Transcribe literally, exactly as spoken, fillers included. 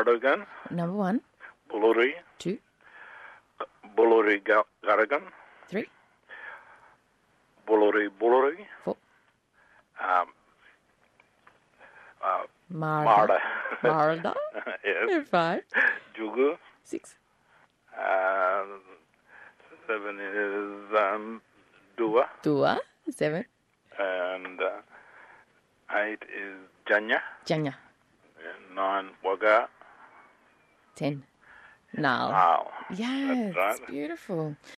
Cardigan. Number one. Buluri. Two. Buluri Ga- Garagan. Three. Buluri Buluri. Four. Um, uh, Marda. Marda. Marda. Yes. Five. Jugu. Six. Uh, seven is um, Dua. Dua. Seven. And uh, eight is Janya. Janya. And nine, Waga. Ten. Nal. Nal. Yes, That's right. beautiful.